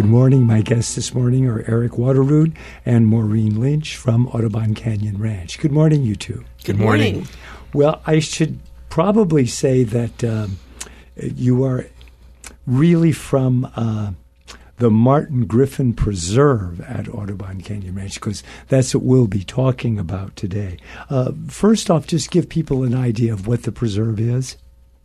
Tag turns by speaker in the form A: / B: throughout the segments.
A: Good morning. My guests this morning are Eric Waterrood and Maureen Lynch from Audubon Canyon Ranch. Good morning, you two.
B: Good morning.
A: Well, I should probably say that you are really from the Martin Griffin Preserve at Audubon Canyon Ranch, because that's what we'll be talking about today. First off, just give people an idea of what the preserve is.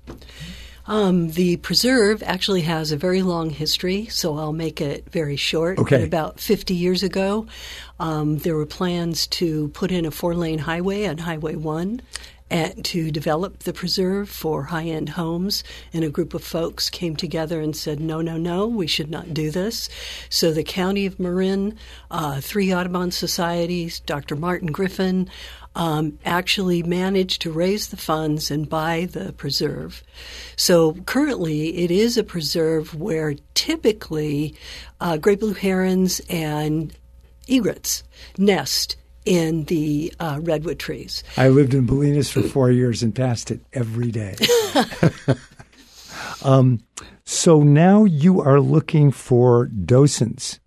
B: The preserve actually has a very long history, so I'll make it very short.
A: Okay.
B: But about 50 years ago, there were plans to put in a 4-lane highway on Highway 1 and to develop the preserve for high-end homes. And a group of folks came together and said, no, we should not do this. So the County of Marin, 3 Audubon societies, Dr. Martin Griffin, actually managed to raise the funds and buy the preserve. So currently it is a preserve where typically great blue herons and egrets nest in the redwood trees.
A: I lived in Bolinas for 4 years and passed it every day. So now you are looking for docents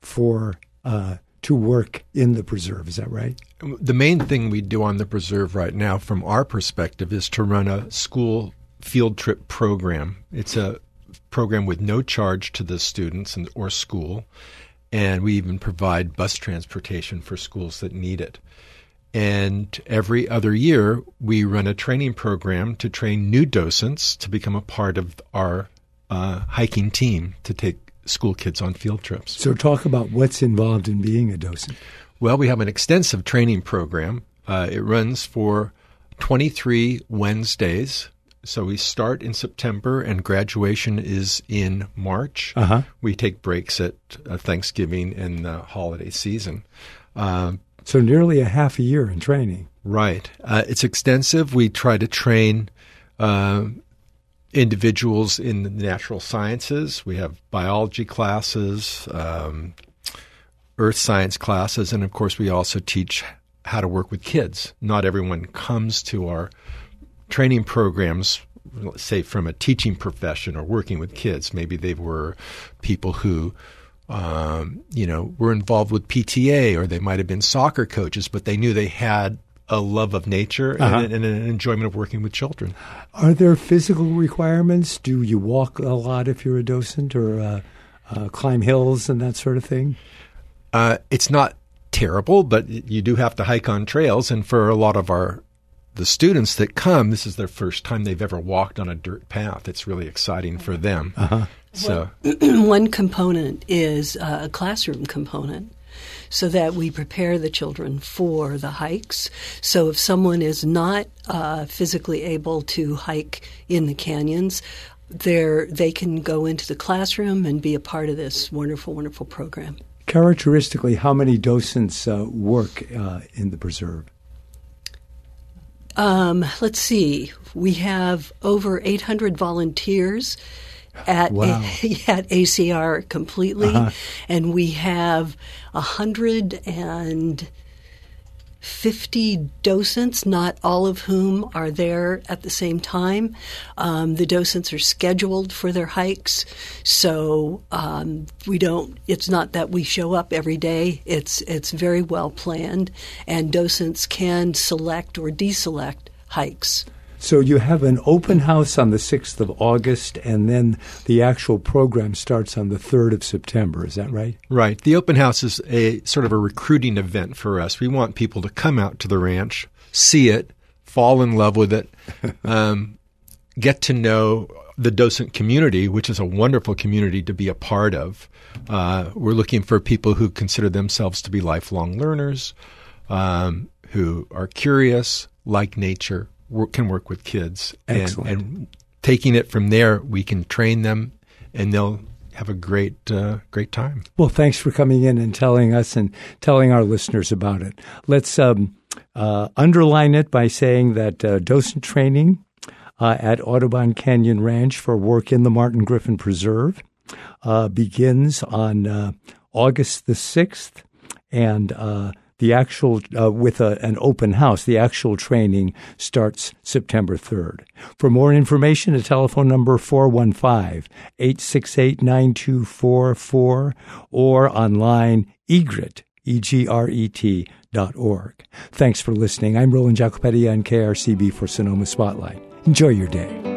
A: to work in the preserve. Is that right?
C: The main thing we do on the preserve right now, from our perspective, is to run a school field trip program. It's a program with no charge to the students or school, and we even provide bus transportation for schools that need it. And every other year, we run a training program to train new docents to become a part of our hiking team to take school kids on field trips.
A: So talk about what's involved in being a docent.
C: Well, we have an extensive training program. It runs for 23 Wednesdays. So we start in September and graduation is in March.
A: Uh-huh.
C: We take breaks at Thanksgiving and the holiday season.
A: So nearly a half a year in training.
C: Right. It's extensive. We try to train individuals in the natural sciences. We have biology classes, earth science classes, and of course we also teach how to work with kids. Not everyone comes to our training programs, say, from a teaching profession or working with kids. Maybe they were people who were involved with PTA, or they might have been soccer coaches, but they knew they had a love of nature and an enjoyment of working with children.
A: Are there physical requirements? Do you walk a lot if you're a docent, or climb hills and that sort of thing?
C: It's not terrible, but you do have to hike on trails. And for a lot of the students that come, this is their first time they've ever walked on a dirt path. It's really exciting for them.
A: Uh-huh.
C: So
B: one component is a classroom component, so that we prepare the children for the hikes. So if someone is not physically able to hike in the canyons, they can go into the classroom and be a part of this wonderful, wonderful program.
A: Characteristically, how many docents work in the preserve?
B: Let's see. We have over 800 volunteers at ACR completely, and we have 150 docents, not all of whom are there at the same time. The docents are scheduled for their hikes, so it's not that we show up every day. It's very well planned, and docents can select or deselect hikes.
A: So you have an open house on the 6th of August, and then the actual program starts on the 3rd of September. Is that right?
C: Right. The open house is a sort of a recruiting event for us. We want people to come out to the ranch, see it, fall in love with it, get to know the docent community, which is a wonderful community to be a part of. We're looking for people who consider themselves to be lifelong learners, who are curious, like nature, can work with kids.
A: Excellent.
C: And taking it from there, we can train them, and they'll have a great time.
A: Well, thanks for coming in and telling us and telling our listeners about it. Let's underline it by saying that docent training at Audubon Canyon Ranch for work in the Martin Griffin Preserve begins on August the 6th, and The actual, with an open house, the actual training starts September 3rd. For more information, a telephone number 415-868-9244 or online egret, egret.org. Thanks for listening. I'm Roland Jacopetti on KRCB for Sonoma Spotlight. Enjoy your day.